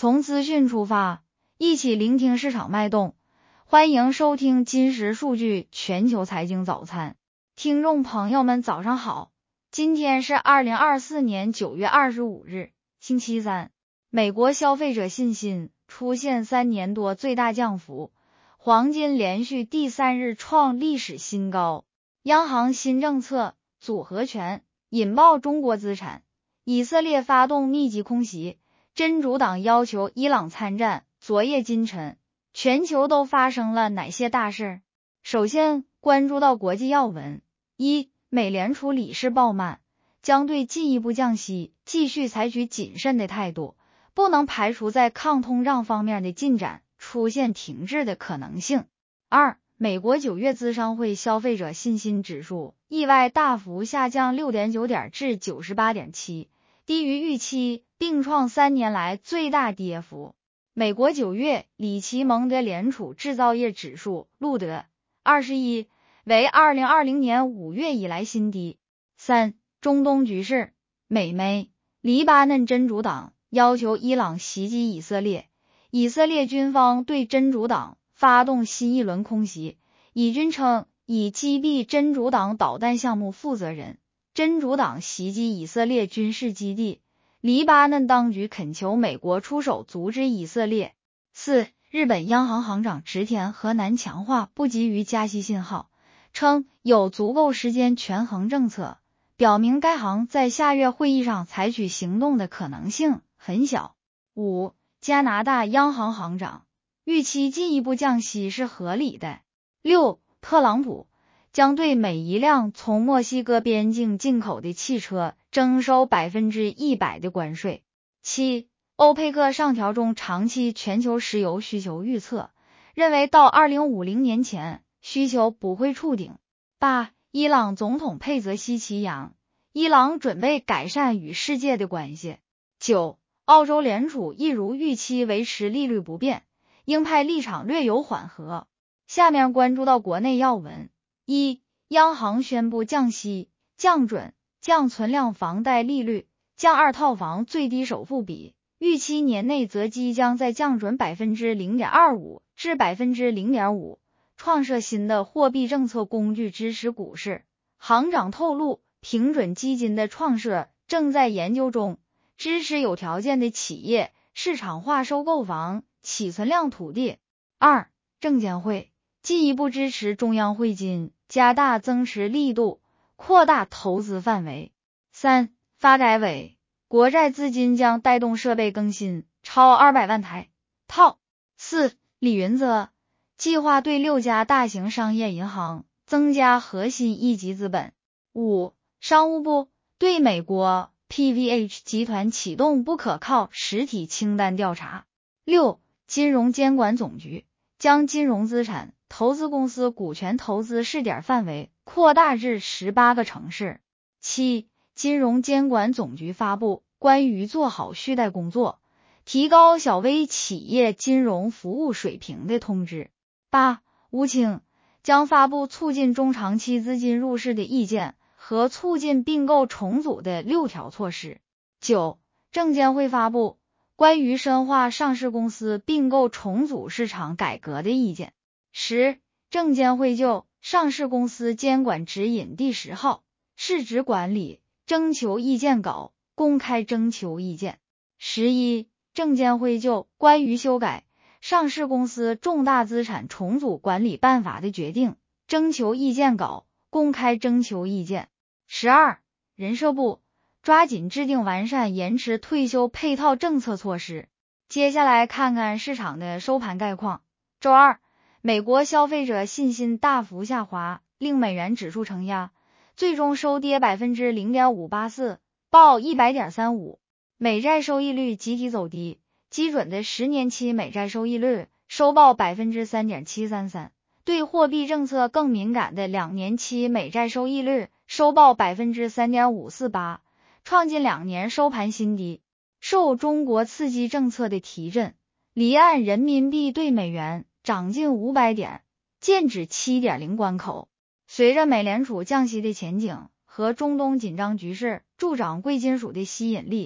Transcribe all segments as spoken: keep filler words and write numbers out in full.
从资讯出发，一起聆听市场脉动。欢迎收听今时数据全球财经早餐。听众朋友们早上好，今天是二零二四年九月二十五日，星期三。美国消费者信心出现三年多最大降幅，黄金连续第三日创历史新高。央行新政策组合拳引爆中国资产，以色列发动密集空袭，真主党要求伊朗参战。昨夜今晨，全球都发生了哪些大事？首先关注到国际要闻。一、美联储理事鲍曼将对进一步降息继续采取谨慎的态度，不能排除在抗通胀方面的进展出现停滞的可能性。二、美国九月资商会消费者信心指数意外大幅下降 六点九 点至 九十八点七， 低于预期，并创三年来最大跌幅。美国九月里奇蒙德联储制造业指数录得二十一，为二零二零年五月以来新低。三、中东局势。美媒，黎巴嫩真主党要求伊朗袭击以色列，以色列军方对真主党发动新一轮空袭，以军称已击毙真主党导弹项目负责人。真主党袭击以色列军事基地，黎巴嫩当局恳求美国出手阻止以色列。四、日本央行行长植田和男强化不急于加息信号，称有足够时间权衡政策，表明该行在下月会议上采取行动的可能性很小。五、加拿大央行行长预期进一步降息是合理的。六、特朗普将对每一辆从墨西哥边境进口的汽车征收 百分之一百 的关税。七、欧佩克上调中长期全球石油需求预测，认为到二零五零年前需求不会触顶。八、伊朗总统佩泽西奇扬，伊朗准备改善与世界的关系。九、澳洲联储一如预期维持利率不变，鹰派立场略有缓和。下面关注到国内要闻。一、央行宣布降息、降准、降存量房贷利率、降二套房最低首付比，预期年内则即将再降准 百分之零点二五 至 百分之零点五， 创设新的货币政策工具支持股市。行长透露，平准基金的创设正在研究中，支持有条件的企业市场化收购房起存量土地。二、证监会进一步支持中央汇金，加大增持力度，扩大投资范围。三、发改委国债资金将带动设备更新，超二百万台套。四、李云泽计划对六家大型商业银行增加核心一级资本。五、商务部对美国 P V H 集团启动不可靠实体清单调查。六、金融监管总局将金融资产投资公司股权投资试点范围扩大至十八个城市。七、金融监管总局发布关于做好续贷工作，提高小微企业金融服务水平的通知。八、吴清将发布促进中长期资金入市的意见和促进并购重组的六条措施。九、证监会发布关于深化上市公司并购重组市场改革的意见。十、证监会就上市公司监管指引第十号市值管理征求意见稿公开征求意见。十一、证监会就关于修改上市公司重大资产重组管理办法的决定征求意见稿公开征求意见。十二、人社部抓紧制定完善延迟退休配套政策措施。接下来看看市场的收盘概况。周二，美国消费者信心大幅下滑，令美元指数承压，最终收跌 百分之零点五八四， 报 一百点三五。美债收益率集体走低，基准的十年期美债收益率收报 百分之三点七三三， 对货币政策更敏感的两年期美债收益率收报 百分之三点五四八， 创近两年收盘新低。受中国刺激政策的提振，离岸人民币对美元涨近五百点，剑指 七点零 关口。随着美联储降息的前景和中东紧张局势助长贵金属的吸引力，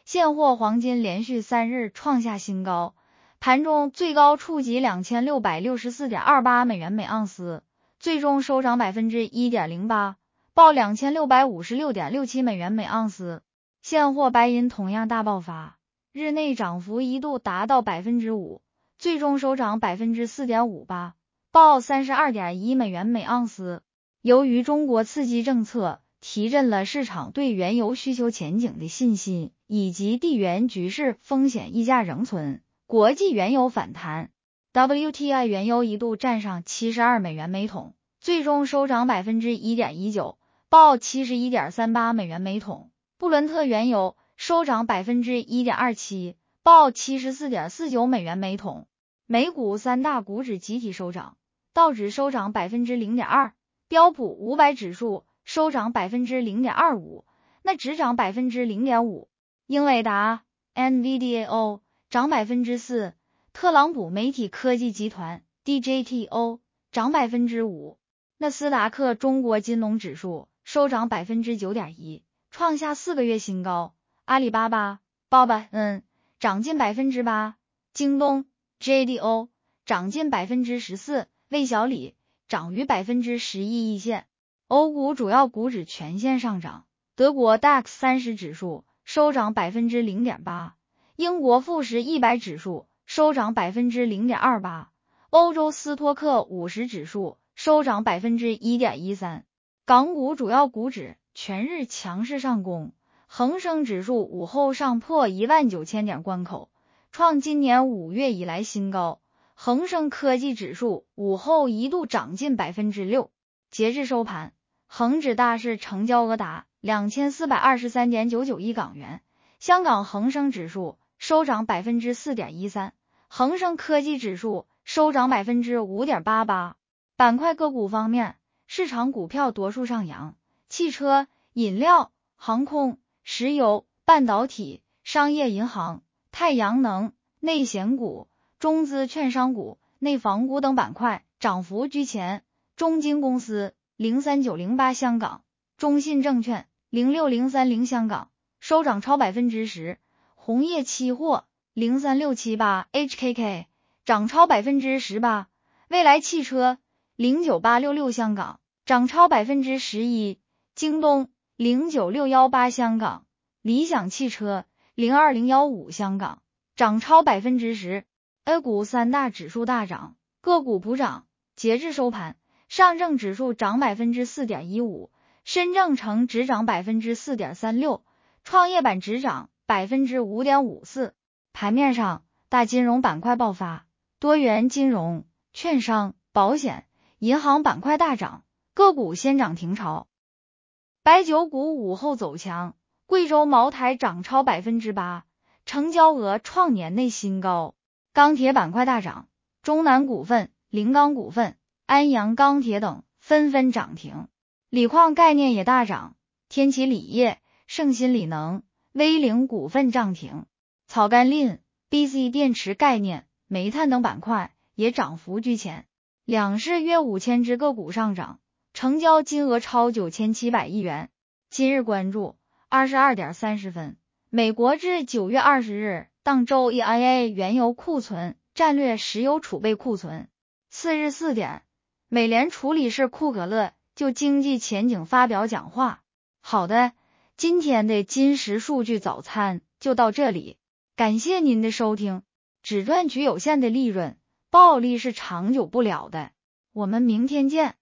现货黄金连续三日创下新高，盘中最高触及 两千六百六十四点二八 美元每盎司，最终收涨 百分之一点零八， 报 两千六百五十六点六七 美元每盎司。现货白银同样大爆发，日内涨幅一度达到 百分之五， 最终收涨 百分之四点五八， 报 三十二点一 美元每盎司。由于中国刺激政策提振了市场对原油需求前景的信心，以及地缘局势风险溢价仍存，国际原油反弹。W T I 原油一度站上七十二美元每桶，最终收涨 百分之一点一九， 报 七十一点三八 美元每桶。布伦特原油收涨 百分之一点二七， 报 七十四点四九 美元每桶。美股三大股指集体收涨，道指收涨 百分之零点二， 标普五百指数收涨 百分之零点二五， 那只涨 百分之零点五。 英伟达 N V D A O 涨 百分之四， 特朗普媒体科技集团 D J T O 涨 百分之五。 纳斯达克中国金龙指数收涨 百分之九点一， 创下四个月新高。阿里巴巴 B A B A N 涨近 百分之八， 京东 J D O 涨近 百分之十四， 魏小李涨逾 百分之十一一线。欧股主要股指全线上涨，德国 D A X 三十指数收涨 百分之零点八， 英国富时一百指数收涨 百分之零点二八， 欧洲斯托克五十指数收涨 百分之一点一三。 港股主要股指全日强势上攻，恒生指数午后上破一万九千点关口，创今年五月以来新高。恒生科技指数午后一度涨近 百分之六。 截至收盘，恒指大市成交额达 两千四百二十三点九九亿港元，香港恒生指数收涨 百分之四点一三， 恒生科技指数收涨 百分之五点八八。 板块个股方面，市场股票多数上扬，汽车、饮料、航空、石油、半导体、商业银行、太阳能、内险股、中资券商股、内房股等板块涨幅居前。中金公司零三九零八香港，中信证券零六零三零香港收涨超 百分之十， 红叶期货零三六七八 H K K 涨超 百分之十八， 蔚来汽车零九八六六香港涨超 百分之十一， 京东零九六一八香港，理想汽车零二零一五香港涨超 百分之十。 A 股三大指数大涨，个股普涨。截至收盘，上证指数涨 百分之四点一五， 深证成指涨 百分之四点三六， 创业板指涨 百分之五点五四。 盘面上，大金融板块爆发，多元金融、券商、保险、银行板块大涨，个股先涨停潮。白酒股午后走强，贵州茅台涨超 百分之八， 成交额创年内新高。钢铁板块大涨，中南股份、临钢股份、安阳钢铁等纷纷涨停。锂矿概念也大涨，天齐锂业、盛鑫锂能、威凌股份涨停。草甘蔻、B C 电池概念、煤炭等板块也涨幅居前。两市约五千只个股上涨，成交金额超九千七百亿元。今日关注二十二点三十分，美国至九月二十日当周 E I A 原油库存战略石油储备库存。次日四点，美联储理事库格勒就经济前景发表讲话。好的，今天的金石数据早餐就到这里，感谢您的收听。只赚取有限的利润，暴利是长久不了的。我们明天见。